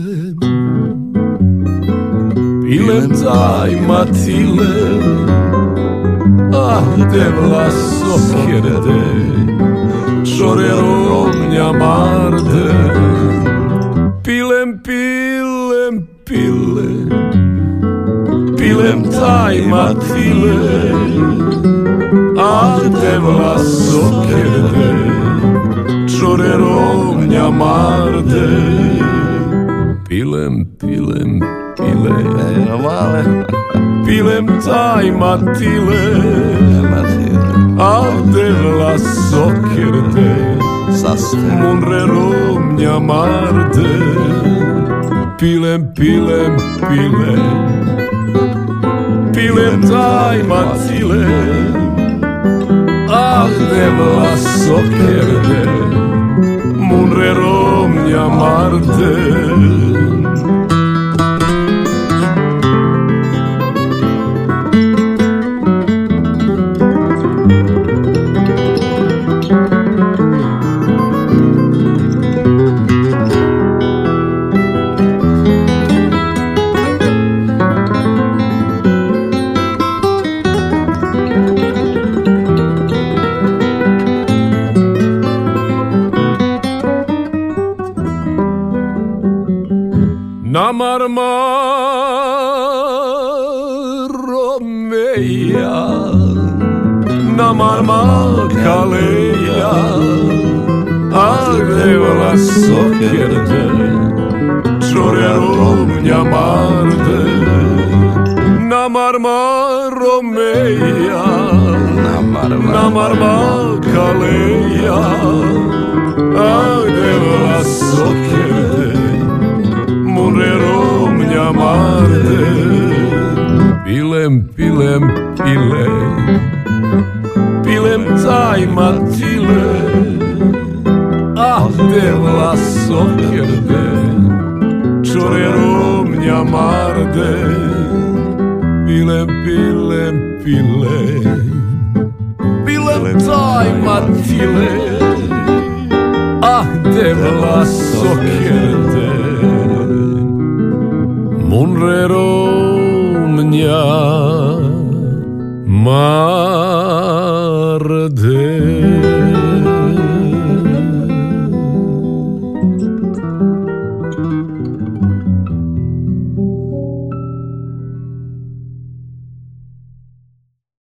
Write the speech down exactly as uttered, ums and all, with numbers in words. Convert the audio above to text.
pilem, pilem daj Matile, ah de vlaso kjerde, čorerom njamarde. Pilem, pilem, pilem, pilem daj Matile, ah de vlaso kjerde, čorerom njamarde. Pilem, pilem, pilem, pilem taj Matile, al de vlaso kjerde, munrerom njamarde. Pilem, pilem, pilem, pilem taj Matile, al de vlaso kjerde, munrerom njamarde. Namarmaromeja, namarmakaleja, al de vlaso kjerde, čorerom njamarde. Namarmaromeja, namarmakaleja, al de vlaso kjerde, munrerom njamarde. Pilem, pilem, pilem, pilem taj Matile, ah de vlaso kjerde, čorerom njamarde. Pilem, pilem, pilem, pilem taj Matile, ah de vlaso kjerde, munrerom njamarde.